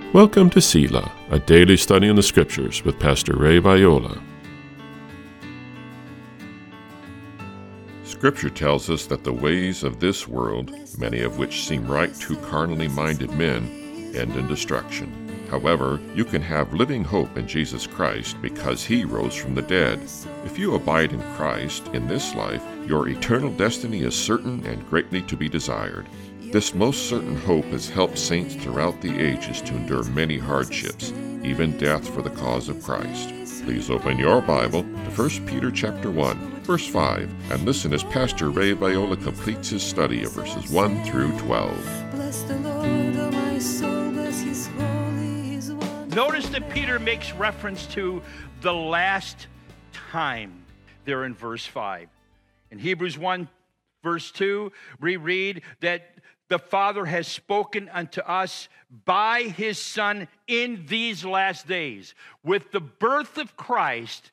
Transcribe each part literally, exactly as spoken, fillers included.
Welcome to Selah, a daily study in the Scriptures with Pastor Ray Viola. Scripture tells us that the ways of this world, many of which seem right to carnally minded men, end in destruction. However, you can have living hope in Jesus Christ because He rose from the dead. If you abide in Christ in this life, your eternal destiny is certain and greatly to be desired. This most certain hope has helped saints throughout the ages to endure many hardships, even death for the cause of Christ. Please open your Bible to First Peter chapter one, verse five, and listen as Pastor Ray Viola completes his study of verses one through twelve. Bless the Lord, O my soul, bless His holy, His wonderful. Notice that Peter makes reference to the last time there in verse five. In Hebrews one, verse two, we read that the Father has spoken unto us by His Son in these last days. With the birth of Christ,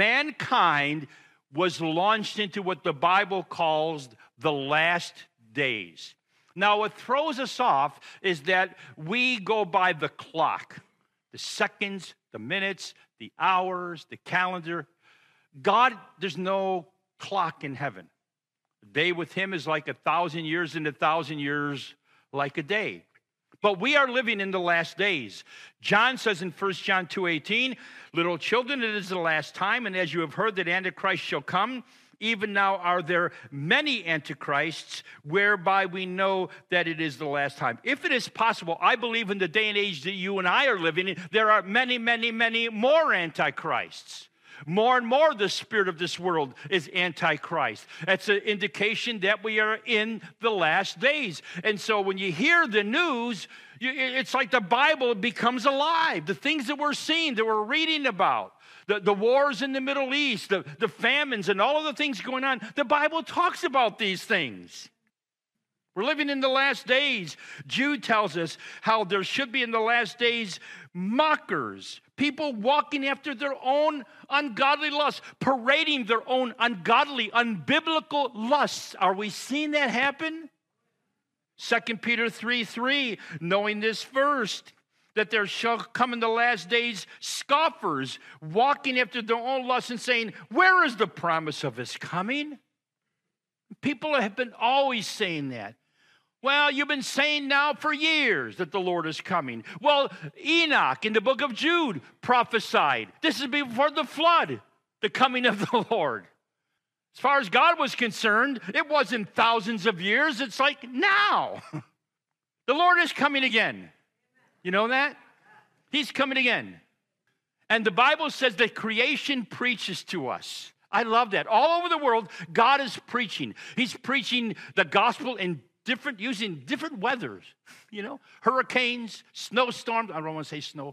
mankind was launched into what the Bible calls the last days. Now, what throws us off is that we go by the clock, the seconds, the minutes, the hours, the calendar. God, there's no clock in heaven. A day with Him is like a thousand years, and a thousand years like a day. But we are living in the last days. John says in First John two eighteen, little children, it is the last time, and as you have heard that Antichrist shall come, even now are there many antichrists, whereby we know that it is the last time. If it is possible, I believe in the day and age that you and I are living in, there are many, many, many more antichrists. More and more, the spirit of this world is antichrist. That's an indication that we are in the last days. And so when you hear the news, you, it's like the Bible becomes alive. The things that we're seeing, that we're reading about, the, the wars in the Middle East, the, the famines, and all of the things going on, the Bible talks about these things. We're living in the last days. Jude tells us how there should be in the last days mockers, people walking after their own ungodly lusts, parading their own ungodly, unbiblical lusts. Are we seeing that happen? Second Peter three three, knowing this first, that there shall come in the last days scoffers, walking after their own lusts and saying, where is the promise of His coming? People have been always saying that. Well, you've been saying now for years that the Lord is coming. Well, Enoch in the book of Jude prophesied. This is before the flood, the coming of the Lord. As far as God was concerned, it wasn't thousands of years. It's like now. The Lord is coming again. You know that? He's coming again. And the Bible says that creation preaches to us. I love that. All over the world, God is preaching. He's preaching the gospel in different, using different weathers, you know, hurricanes, snowstorms. I don't want to say snow.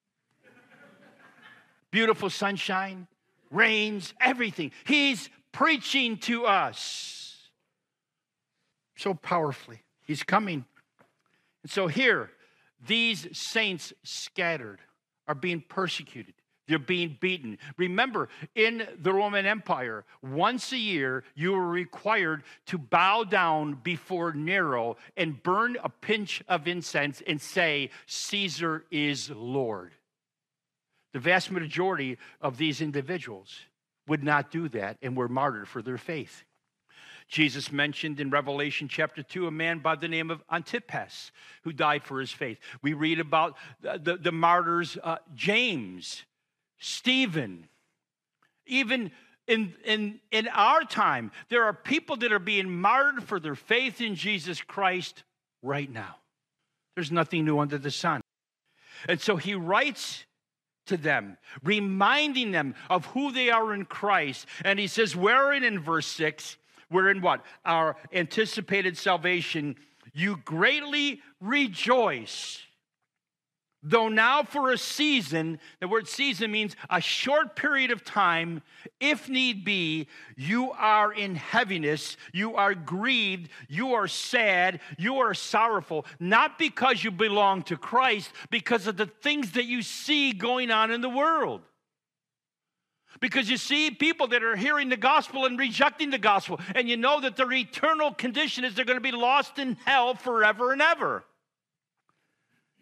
Beautiful sunshine, rains, everything. He's preaching to us so powerfully. He's coming. And so here, these saints scattered are being persecuted. They're being beaten. Remember, in the Roman Empire, once a year, you were required to bow down before Nero and burn a pinch of incense and say, Caesar is Lord. The vast majority of these individuals would not do that and were martyred for their faith. Jesus mentioned in Revelation chapter two a man by the name of Antipas who died for his faith. We read about the, the, the martyrs, uh, James, Stephen. Even in, in, in our time, there are people that are being martyred for their faith in Jesus Christ right now. There's nothing new under the sun. And so he writes to them, reminding them of who they are in Christ. And he says, wherein in verse six, wherein what? Our anticipated salvation, you greatly rejoice. Though now for a season, the word season means a short period of time, if need be, you are in heaviness, you are grieved, you are sad, you are sorrowful, not because you belong to Christ, because of the things that you see going on in the world. Because you see people that are hearing the gospel and rejecting the gospel, and you know that their eternal condition is they're going to be lost in hell forever and ever.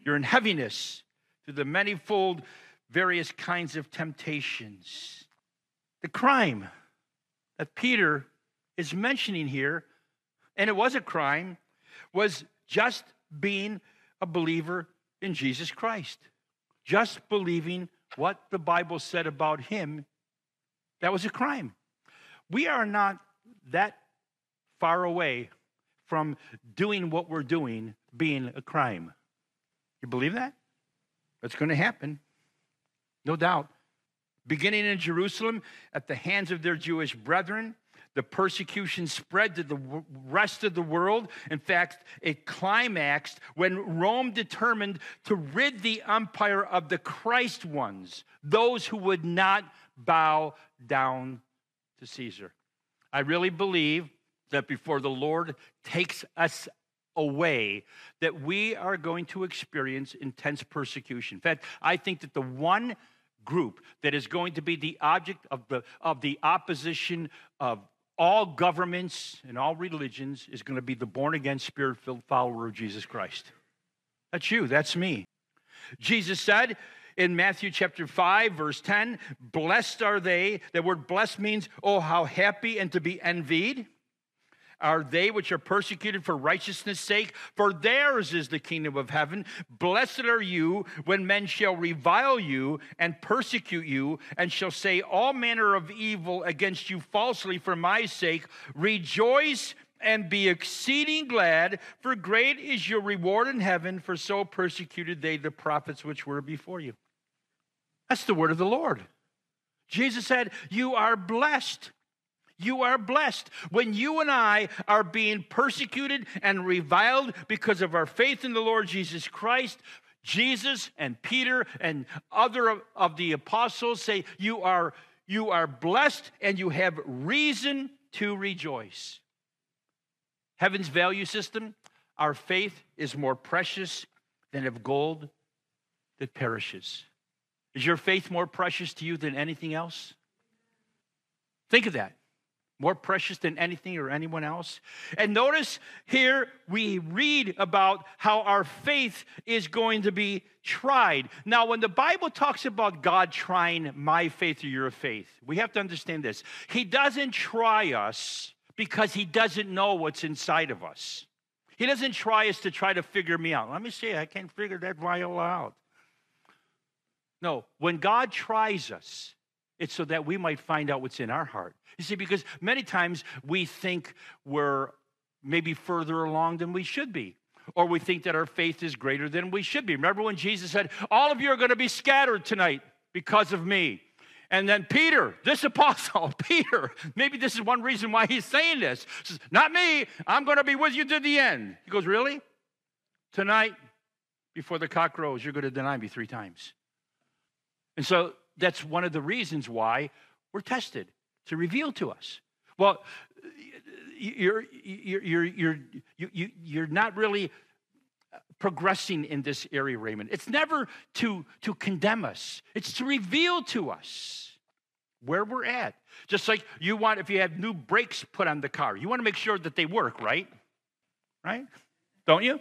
You're in heaviness through the manifold various kinds of temptations. The crime that Peter is mentioning here, and it was a crime, was just being a believer in Jesus Christ. Just believing what the Bible said about him, that was a crime. We are not that far away from doing what we're doing being a crime. You believe that? That's going to happen. No doubt. Beginning in Jerusalem, at the hands of their Jewish brethren, the persecution spread to the rest of the world. In fact, it climaxed when Rome determined to rid the empire of the Christ ones, those who would not bow down to Caesar. I really believe that before the Lord takes us away, that we are going to experience intense persecution. In fact, I think that the one group that is going to be the object of the, of the opposition of all governments and all religions is going to be the born-again, spirit-filled follower of Jesus Christ. That's you. That's me. Jesus said in Matthew chapter five, verse ten, blessed are they. That word blessed means, oh, how happy and to be envied are they which are persecuted for righteousness' sake, for theirs is the kingdom of heaven. Blessed are you when men shall revile you and persecute you, and shall say all manner of evil against you falsely for my sake. Rejoice and be exceeding glad, for great is your reward in heaven, for so persecuted they the prophets which were before you. That's the word of the Lord. Jesus said, you are blessed. You are blessed. When you and I are being persecuted and reviled because of our faith in the Lord Jesus Christ, Jesus and Peter and other of the apostles say, you are, you are blessed and you have reason to rejoice. Heaven's value system, our faith is more precious than of gold that perishes. Is your faith more precious to you than anything else? Think of that. More precious than anything or anyone else. And notice here we read about how our faith is going to be tried. Now, when the Bible talks about God trying my faith or your faith, we have to understand this. He doesn't try us because he doesn't know what's inside of us. He doesn't try us to try to figure me out. Let me see, I can't figure that vial out. No, when God tries us, it's so that we might find out what's in our heart. You see, because many times we think we're maybe further along than we should be. Or we think that our faith is greater than we should be. Remember when Jesus said, all of you are going to be scattered tonight because of me. And then Peter, this apostle, Peter, maybe this is one reason why he's saying this. Says, not me, I'm going to be with you to the end. He goes, really? Tonight, before the cock crows, you're going to deny me three times. And so that's one of the reasons why we're tested, to reveal to us. Well, you're, you're, you're, you're, you, you're not really progressing in this area, Raymond. It's never to, to condemn us. It's to reveal to us where we're at. Just like you want, if you have new brakes put on the car, you want to make sure that they work, right? Right? Don't you?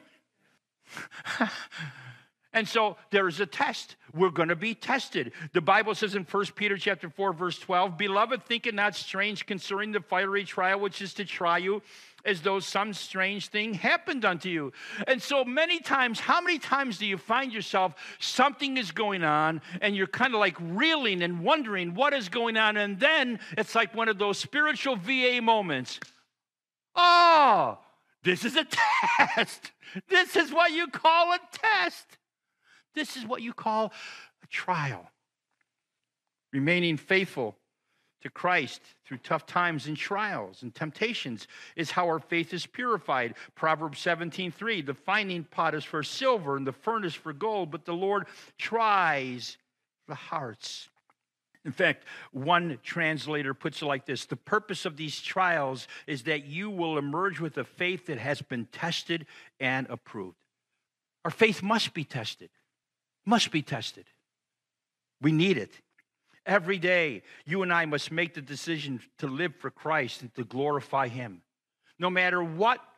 And so there is a test. We're going to be tested. The Bible says in First Peter chapter four, verse twelve, beloved, think it not strange concerning the fiery trial which is to try you, as though some strange thing happened unto you. And so many times, how many times do you find yourself, something is going on, and you're kind of like reeling and wondering what is going on, and then it's like one of those spiritual V A moments. Oh, this is a test. This is what you call a test. This is what you call a trial. Remaining faithful to Christ through tough times and trials and temptations is how our faith is purified. Proverbs seventeen three, the finding pot is for silver and the furnace for gold, but the Lord tries the hearts. In fact, one translator puts it like this: the purpose of these trials is that you will emerge with a faith that has been tested and approved. Our faith must be tested. Must be tested. We need it. Every day, you and I must make the decision to live for Christ and to glorify him. No matter what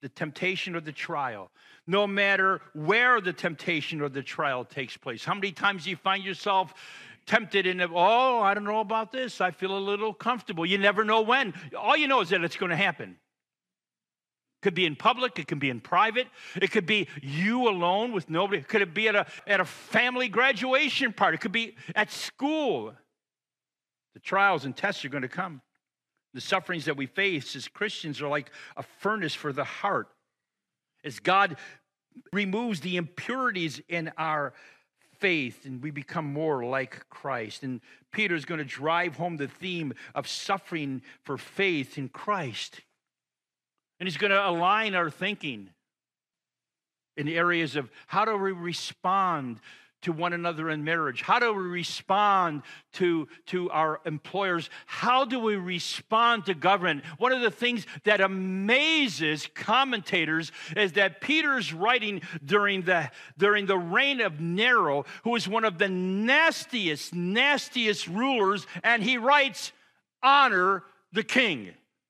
the temptation or the trial, no matter where the temptation or the trial takes place. How many times do you find yourself tempted in, oh, I don't know about this. I feel a little comfortable. You never know when. All you know is that it's going to happen. It could be in public. It can be in private. It could be you alone with nobody. It could be at a, at a family graduation party. It could be at school. The trials and tests are going to come. The sufferings that we face as Christians are like a furnace for the heart. As God removes the impurities in our faith and we become more like Christ. And Peter's going to drive home the theme of suffering for faith in Christ. And he's going to align our thinking in the areas of how do we respond to one another in marriage? How do we respond to, to our employers? How do we respond to government? One of the things that amazes commentators is that Peter's writing during the, during the reign of Nero, who was one of the nastiest, nastiest rulers, and he writes, honor the king.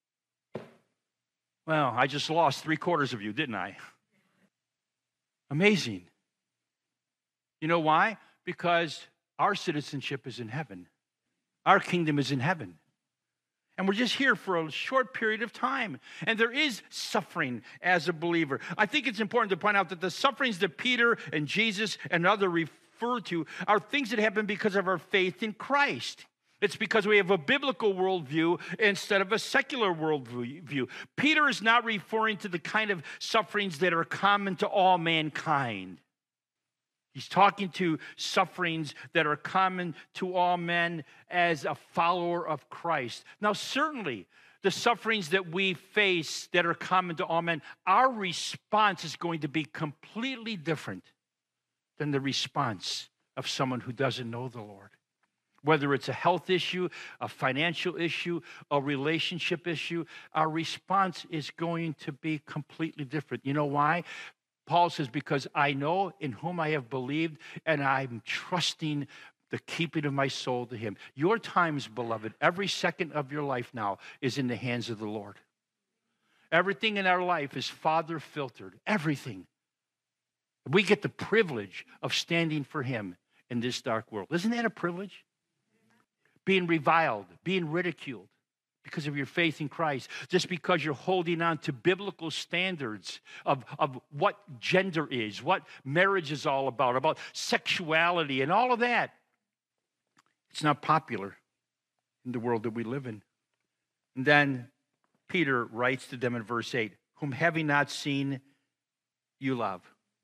Well, I just lost three quarters of you, didn't I? Amazing. You know why? Because our citizenship is in heaven. Our kingdom is in heaven. And we're just here for a short period of time. And there is suffering as a believer. I think it's important to point out that the sufferings that Peter and Jesus and others refer to are things that happen because of our faith in Christ. It's because we have a biblical worldview instead of a secular worldview. Peter is not referring to the kind of sufferings that are common to all mankind. He's talking to sufferings that are common to all men as a follower of Christ. Now, certainly, the sufferings that we face that are common to all men, our response is going to be completely different than the response of someone who doesn't know the Lord. Whether it's a health issue, a financial issue, a relationship issue, our response is going to be completely different. You know why? Paul says, because I know in whom I have believed, and I'm trusting the keeping of my soul to him. Your times, beloved, every second of your life now is in the hands of the Lord. Everything in our life is Father filtered. Everything. We get the privilege of standing for him in this dark world. Isn't that a privilege? Being reviled, being ridiculed because of your faith in Christ, just because you're holding on to biblical standards of, of what gender is, what marriage is all about, about sexuality and all of that. It's not popular in the world that we live in. And then Peter writes to them in verse eight, whom having not seen, you love.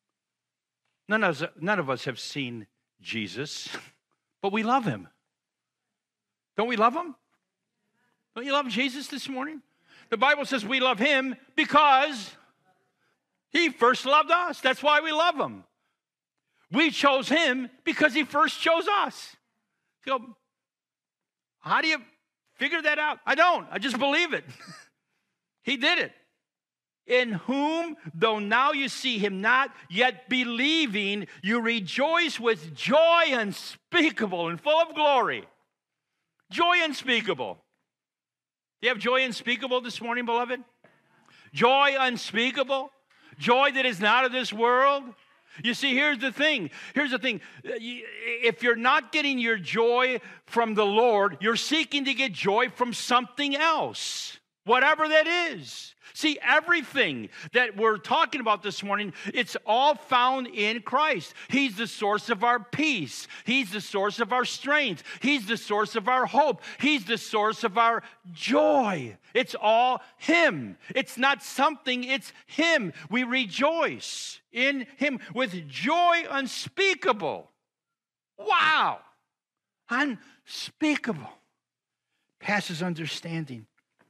None of us, none of us have seen Jesus, but we love him. Don't we love him? Don't you love Jesus this morning? The Bible says we love him because he first loved us. That's why we love him. We chose him because he first chose us. So, how do you figure that out? I don't. I just believe it. He did it. In whom, though now you see him not, yet believing, you rejoice with joy unspeakable and full of glory. Joy unspeakable. Do you have joy unspeakable this morning, beloved? Joy unspeakable. Joy that is not of this world. You see, here's the thing. Here's the thing. If you're not getting your joy from the Lord, you're seeking to get joy from something else, whatever that is. See, everything that we're talking about this morning, it's all found in Christ. He's the source of our peace. He's the source of our strength. He's the source of our hope. He's the source of our joy. It's all him. It's not something, it's him. We rejoice in him with joy unspeakable. Wow. Unspeakable. Passes understanding.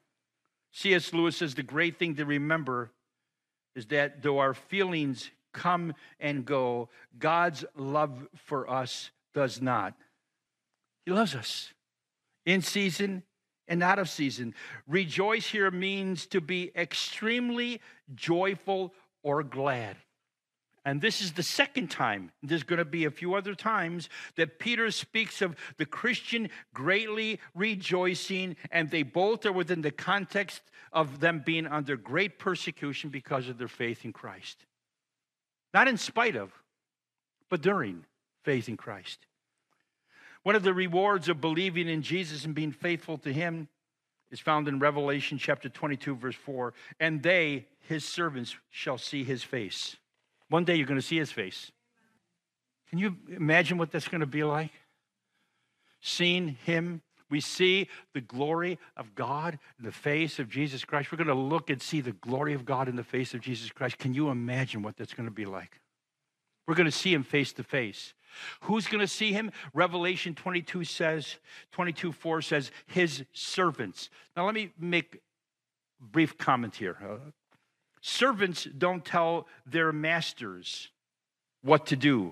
C S Lewis says the great thing to remember is that though our feelings come and go, God's love for us does not. He loves us in season and out of season. Rejoice here means to be extremely joyful or glad. And this is the second time. There's going to be a few other times that Peter speaks of the Christian greatly rejoicing, and they both are within the context of them being under great persecution because of their faith in Christ. Not in spite of, but during faith in Christ. One of the rewards of believing in Jesus and being faithful to him is found in Revelation chapter twenty-two, verse four. And they, his servants, shall see his face. One day you're going to see his face. Can you imagine what that's going to be like? Seeing him. We see the glory of God in the face of Jesus Christ. We're going to look and see the glory of God in the face of Jesus Christ. Can you imagine what that's going to be like? We're going to see him face to face. Who's going to see him? Revelation twenty-two says, twenty-two four says, his servants. Now let me make a brief comment here. Uh, servants don't tell their masters what to do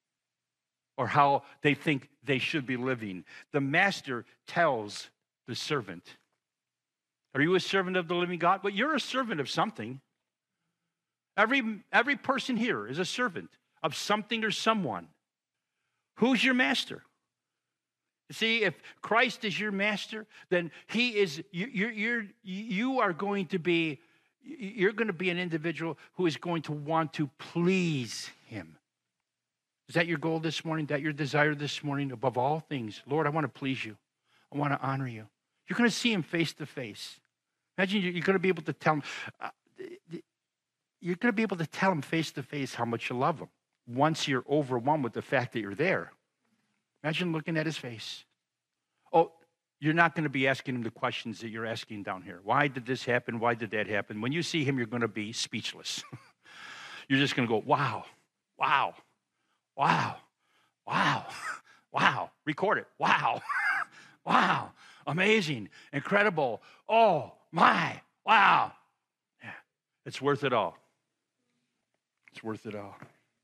or how they think they should be living. The master tells the servant. Are you a servant of the living God? Well, you're a servant of something. Every, every person here is a servant of something or someone. Who's your master? You see, if Christ is your master, then he is, you, you're, you're, you are going to be, you're going to be an individual who is going to want to please him. Is that your goal this morning? Is that your desire this morning? Above all things, Lord, I want to please you. I want to honor you. You're going to see him face to face. Imagine you're going to be able to tell him, uh, you're going to be able to tell him face to face how much you love him once you're overwhelmed with the fact that you're there. Imagine looking at his face. Oh, you're not going to be asking him the questions that you're asking down here. Why did this happen? Why did that happen? When you see him, you're going to be speechless. You're just going to go, wow, wow, wow, wow, wow. Record it. Wow, wow, amazing, incredible. Oh, my, wow. Yeah, it's worth it all. It's worth it all.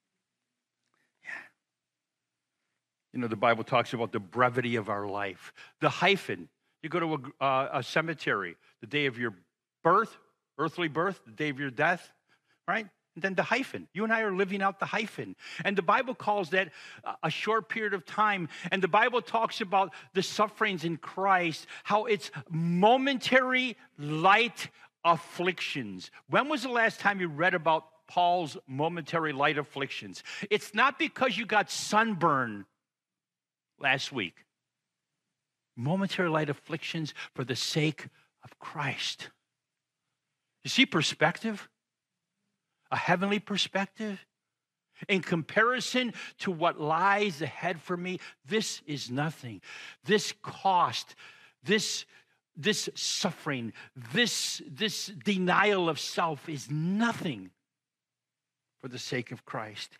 You know, the Bible talks about the brevity of our life. The hyphen. You go to a, uh, a cemetery, the day of your birth, earthly birth, the day of your death, right? And then the hyphen. You and I are living out the hyphen. And the Bible calls that a short period of time. And the Bible talks about the sufferings in Christ, how it's momentary light afflictions. When was the last time you read about Paul's momentary light afflictions? It's not because you got sunburn last week. Momentary light afflictions for the sake of Christ. You see perspective? A heavenly perspective? In comparison to what lies ahead for me, this is nothing. This cost, this, this suffering, this, this denial of self is nothing for the sake of Christ.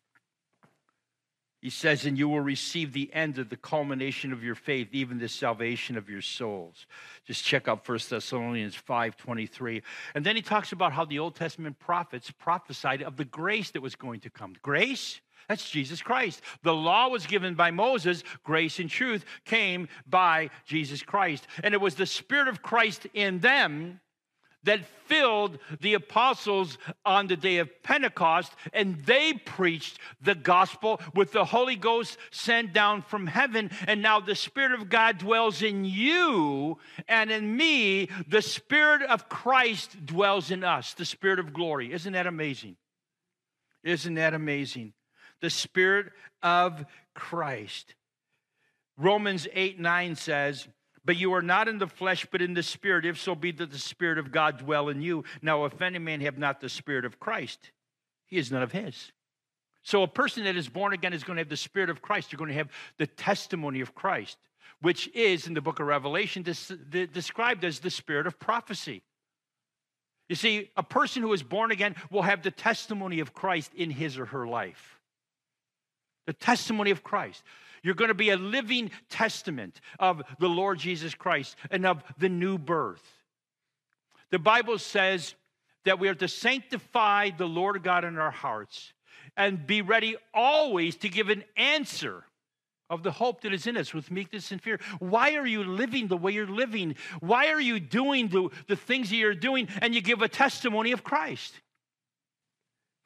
He says, and you will receive the end of the culmination of your faith, even the salvation of your souls. Just check out First Thessalonians five twenty-three. And then he talks about how the Old Testament prophets prophesied of the grace that was going to come. Grace? That's Jesus Christ. The law was given by Moses. Grace and truth came by Jesus Christ. And it was the Spirit of Christ in them that filled the apostles on the day of Pentecost, and they preached the gospel with the Holy Ghost sent down from heaven. And now the Spirit of God dwells in you, and in me, the Spirit of Christ dwells in us, the Spirit of glory. Isn't that amazing? Isn't that amazing? The Spirit of Christ. Romans eight nine says, but you are not in the flesh, but in the Spirit, if so be that the Spirit of God dwell in you. Now, if any man have not the Spirit of Christ, he is none of his. So a person that is born again is going to have the Spirit of Christ. You're going to have the testimony of Christ, which is, in the book of Revelation, des- described as the spirit of prophecy. You see, a person who is born again will have the testimony of Christ in his or her life. The testimony of Christ. You're going to be a living testament of the Lord Jesus Christ and of the new birth. The Bible says that we are to sanctify the Lord God in our hearts and be ready always to give an answer of the hope that is in us with meekness and fear. Why are you living the way you're living? Why are you doing the, the things that you're doing and you give a testimony of Christ?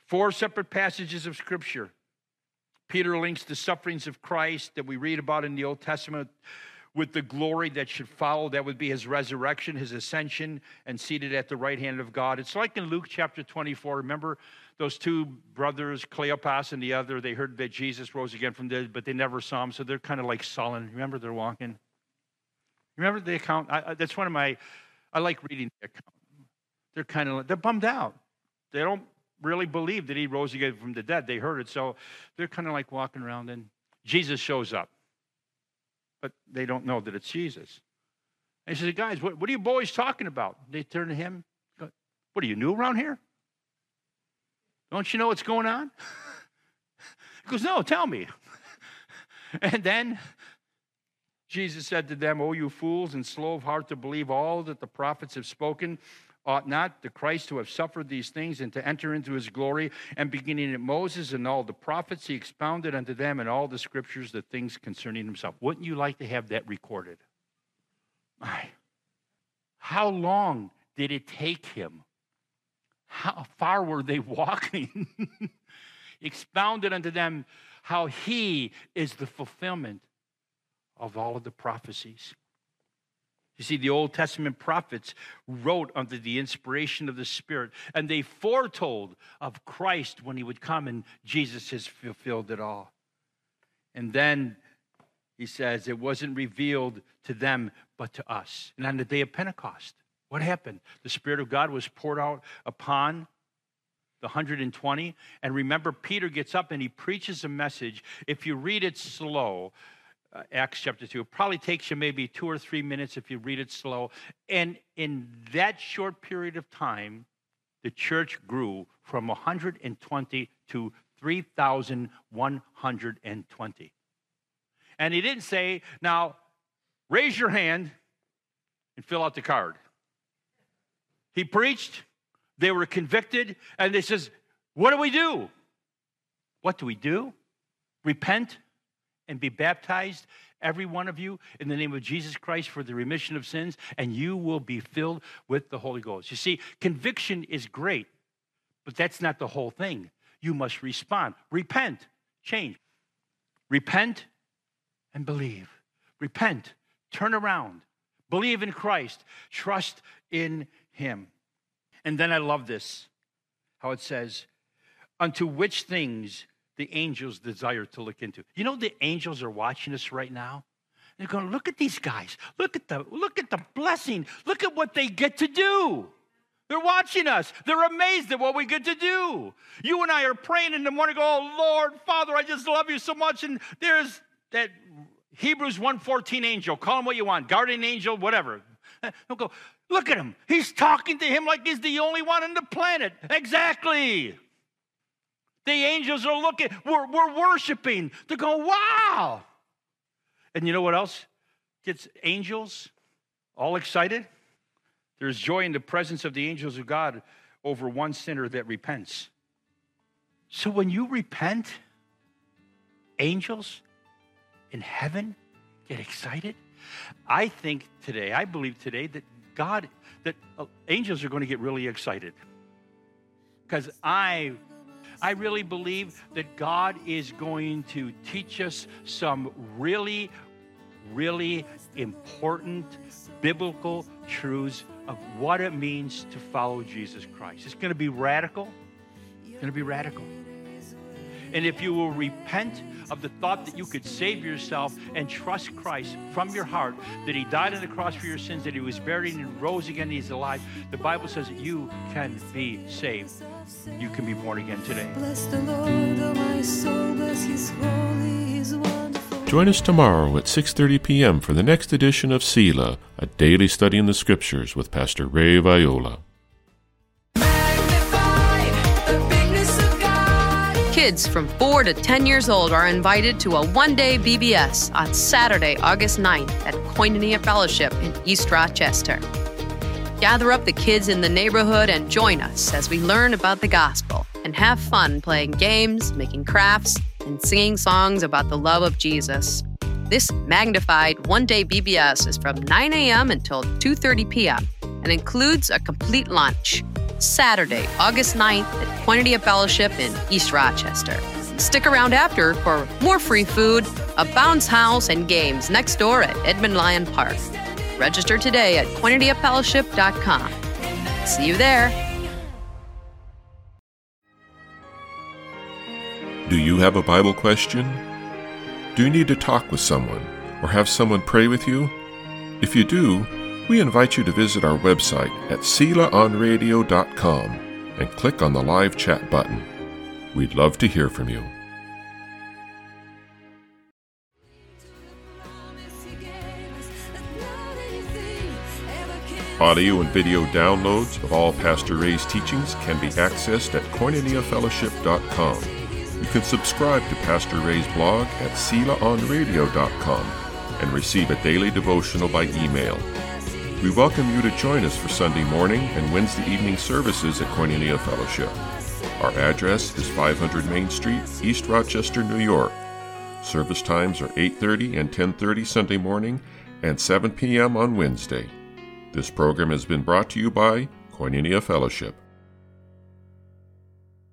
Four separate passages of Scripture. Peter links the sufferings of Christ that we read about in the Old Testament with the glory that should follow. That would be his resurrection, his ascension, and seated at the right hand of God. It's like in Luke chapter twenty-four. Remember those two brothers, Cleopas and the other, they heard that Jesus rose again from the dead, but they never saw him, so they're kind of like sullen. Remember, they're walking. Remember the account? I, I, that's one of my, I like reading the account. They're kind of, they're bummed out. They don't really believe that he rose again from the dead. They heard it, so they're kind of like walking around, and Jesus shows up. But they don't know that it's Jesus. And he says, guys, what, what are you boys talking about? They turn to him. Go, what, are you new around here? Don't you know what's going on? He goes, no, tell me. And then Jesus said to them, "O you fools and slow of heart to believe all that the prophets have spoken, ought not the Christ to have suffered these things and to enter into his glory? And beginning at Moses and all the prophets, he expounded unto them in all the scriptures the things concerning himself." Wouldn't you like to have that recorded? My, how long did it take him? How far were they walking? Expounded unto them how he is the fulfillment of all of the prophecies. You see, the Old Testament prophets wrote under the inspiration of the Spirit, and they foretold of Christ when he would come, and Jesus has fulfilled it all. And then he says it wasn't revealed to them, but to us. And on the day of Pentecost, what happened? The Spirit of God was poured out upon the one hundred twenty. And remember, Peter gets up and he preaches a message. If you read it slow, uh, Acts chapter two, it probably takes you maybe two or three minutes if you read it slow. And in that short period of time, the church grew from one hundred twenty to three thousand one hundred twenty. And he didn't say, now, raise your hand and fill out the card. He preached, they were convicted, and they says, what do we do? What do we do? Repent and be baptized, every one of you, in the name of Jesus Christ for the remission of sins, and you will be filled with the Holy Ghost. You see, conviction is great, but that's not the whole thing. You must respond. Repent, change. Repent and believe. Repent, turn around, believe in Christ, trust in him. And then I love this, how it says, unto which things the angels desire to look into. You know, the angels are watching us right now. They're going, look at these guys. Look at the, look at the blessing. Look at what they get to do. They're watching us. They're amazed at what we get to do. You and I are praying in the morning, go, oh, Lord, Father, I just love you so much. And there's that Hebrews one fourteen angel. Call him what you want, guardian angel, whatever. Don't go, look at him. He's talking to him like he's the only one on the planet. Exactly. The angels are looking. We're, we're worshiping. They're going, wow. And you know what else gets angels all excited? There's joy in the presence of the angels of God over one sinner that repents. So when you repent, angels in heaven get excited. I think today, I believe today that God, that uh, angels are going to get really excited. Because I, I really believe that God is going to teach us some really, really important biblical truths of what it means to follow Jesus Christ. It's going to be radical. It's going to be radical. And if you will repent of the thought that you could save yourself and trust Christ from your heart, that he died on the cross for your sins, that he was buried and rose again, he's alive, the Bible says that you can be saved. You can be born again today. Bless the Lord, oh my soul, bless his holy, his wonderful. Join us tomorrow at six thirty p.m. for the next edition of Selah, a daily study in the Scriptures with Pastor Ray Viola. Kids from four to ten years old are invited to a one-day B B S on Saturday, August ninth at Koinonia Fellowship in East Rochester. Gather up the kids in the neighborhood and join us as we learn about the gospel and have fun playing games, making crafts, and singing songs about the love of Jesus. This magnified one-day B B S is from nine a.m. until two thirty p.m. and includes a complete lunch. Saturday, August ninth at Koinonia Fellowship in East Rochester. Stick around after for more free food, a bounce house, and games next door at Edmund Lyon Park. Register today at koinonia fellowship dot com. See you there. Do you have a Bible question? Do you need to talk with someone or have someone pray with you? If you do, we invite you to visit our website at sela on radio dot com and click on the live chat button. We'd love to hear from you. Audio and video downloads of all Pastor Ray's teachings can be accessed at koinonia fellowship dot com. You can subscribe to Pastor Ray's blog at sela on radio dot com and receive a daily devotional by email. We welcome you to join us for Sunday morning and Wednesday evening services at Koinonia Fellowship. Our address is five hundred Main Street, East Rochester, New York. Service times are eight thirty and ten thirty Sunday morning and seven p.m. on Wednesday. This program has been brought to you by Koinonia Fellowship.